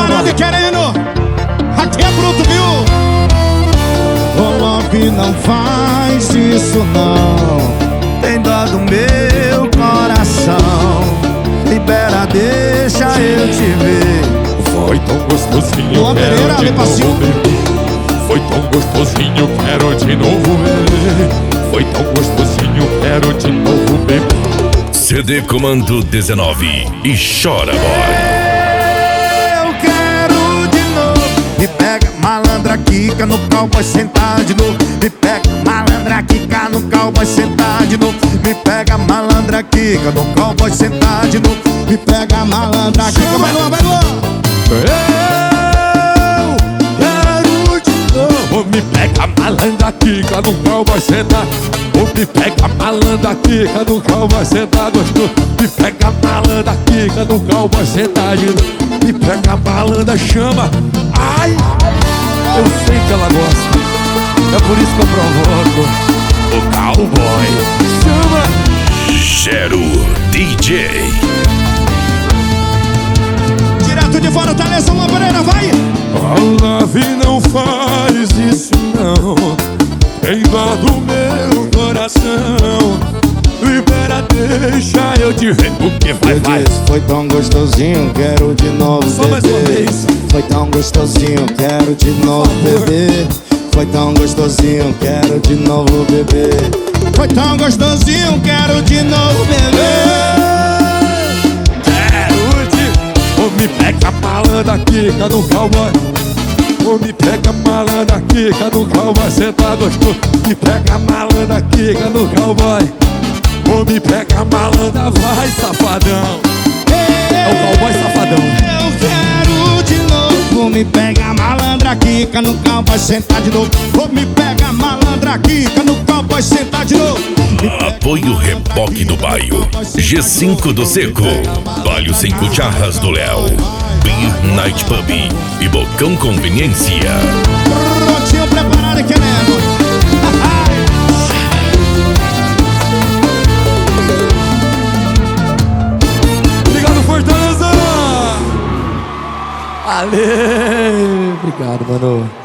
preparado e querendo. Aqui é bruto, viu? Ô love, não faz isso não. Tem dó do meu coração. Libera, deixa eu te ver. Foi tão gostosinho, Luan Pereira, quero de Lepacil. novo beber. Foi tão gostosinho, quero de novo beber. Foi tão gostosinho, quero de novo beber. CD Comando 19 e Chora Boy. Eu quero de novo. Me pega, malandra, quica no cowboy, sentar de novo. Me pega, malandra, quica no cowboy, sentar de novo. Me pega, malandra, quica no cowboy, sentar de novo. Me pega, malandra, quica. Vai, Luan, vai, Luan. Eu quero de novo. Me pega, malandra, quica no cowboy, sentar. Me pega, malandra, quica no cowboy, sentar gostoso. Me pega, malandra, quica no cowboy, sentar de novo. Me pega, malandra, chama. Ai, eu sei que ela gosta. É por isso que eu provoco o cowboy. Chama. Gero DJ. Direto de fora, tá nessa Luan Pereira, vai. Oh, love, não faz isso não. Tem dó do meu coração. Libera, deixa eu te ver. O que vai? Foi tão gostosinho, quero de novo Só mais uma beber. vez. Foi tão gostosinho, quero de novo beber. Foi tão gostosinho, quero de novo beber. Foi tão gostosinho, quero de novo beber. Quero te... Ô, me pega, malandra, quica no cowboy. Ô, me pega, malandra, quica no cowboy, senta gostoso. Me pega, malandra, quica no cowboy. Ô, me pega, malandra, vai, safadão. É o cowboy safadão. Eu quero de novo. Me pega, malandra, quica no cowboy, sentar de novo. Ô, me pega, malandra, quica no cowboy, sentar de novo. Apoio Reboque do Baio. G5 do Seco. Baio 5 Jarras do Léo. Beer Night Pub e Bocão Conveniência. Prontinho, preparado e querendo. Obrigado, Fortaleza! Valeu! Obrigado, mano.